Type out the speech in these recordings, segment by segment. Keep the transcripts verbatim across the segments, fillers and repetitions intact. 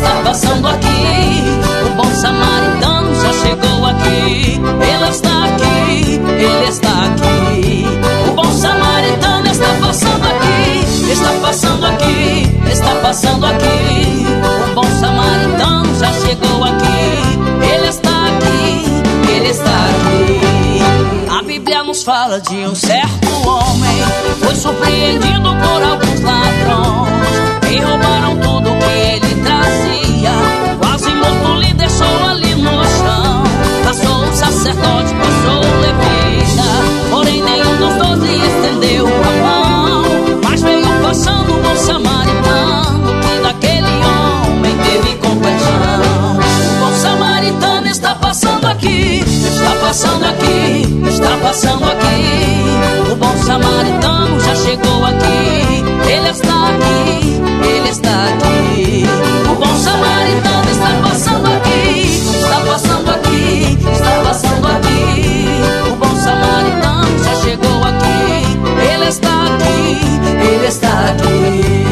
está passando aqui. O bom samaritano já chegou aqui. Ele está aqui, ele está aqui. O bom samaritano está passando aqui. Está passando aqui, está passando aqui. O bom samaritano já chegou aqui. Ele está aqui, ele está aqui. A Bíblia nos fala de um certo homem, foi surpreendido por alguns ladrões e roubaram tudo que ele trazia. Quase morto lhe deixou ali no chão. Passou o sacerdote, passou o levita, porém nenhum dos doze estendeu a mão. Mas veio passando o bom samaritano, que daquele homem teve compaixão. O bom samaritano está passando aqui, está passando aqui, está passando aqui. O bom samaritano já chegou aqui. Ele está aqui, ele está aqui. O bom samaritano está passando aqui, está passando aqui, está passando aqui. O bom samaritano já chegou aqui. Ele está aqui, ele está aqui.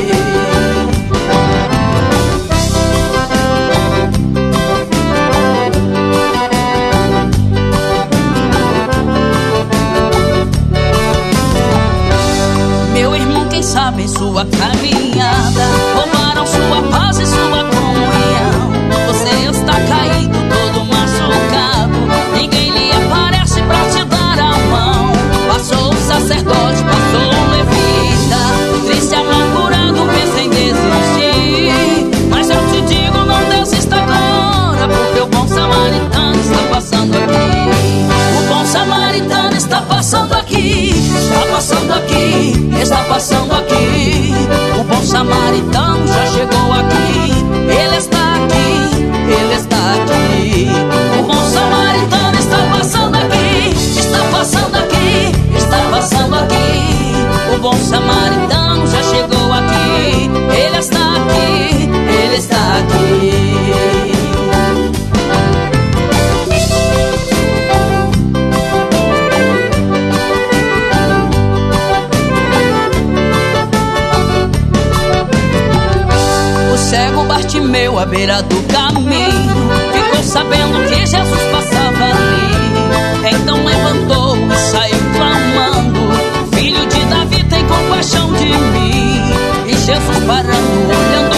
Quem sabe em sua caminhada roubaram sua paz e sua comunhão. Você está caído, todo machucado, ninguém lhe aparece pra te dar a mão. Passou o sacerdote, passou o levita, triste, amargurado, pensa em desistir. Mas eu te digo, não desista agora, porque o bom samaritano está passando aqui. O bom samaritano está passando aqui, está passando aqui, está passando aqui. O bom samaritano já chegou aqui. Ele está aqui, ele está aqui. O bom samaritano está passando aqui, está passando aqui, está passando aqui. O bom samaritano já chegou aqui. Ele está aqui, ele está aqui. Cego Bartimeu à beira do caminho ficou sabendo que Jesus passava ali. Então levantou e saiu clamando: Filho de Davi, tem compaixão de mim. E Jesus parando, olhando